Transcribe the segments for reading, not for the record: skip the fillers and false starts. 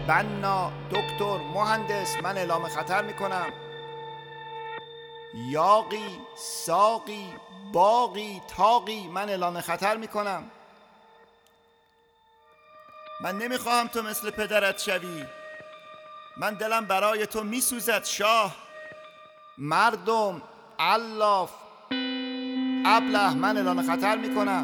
بنا، دکتر، مهندس، من اعلام خطر میکنم. یاقی، ساقی، باقی، تاقی، من اعلام خطر میکنم. من نمیخواهم تو مثل پدرت شوی. من دلم برای تو میسوزد شاه. مردم، علاف، ابله، من اعلان خطر میکنم.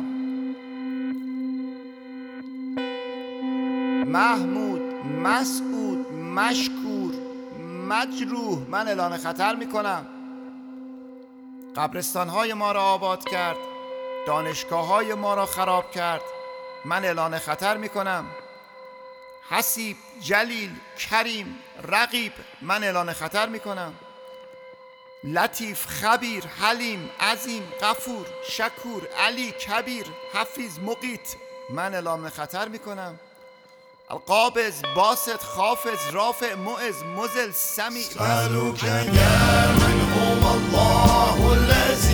محمود، مسعود، مشکور، مجروح، من اعلان خطر میکنم. قبرستانهای ما را آباد کرد، دانشگاه‌های ما را خراب کرد، من اعلان خطر میکنم. حسیب، جلیل، کریم، رقیب، من اعلان خطر میکنم. لطیف، خبیر، حلیم، عظیم، غفور، شکور، علی، کبیر، حفیظ، مقیت، من اعلام خطر میکنم. القابض، باسط، خافض، رافع، معز، مزل، سمیع، اسألك يا من هو الله الذي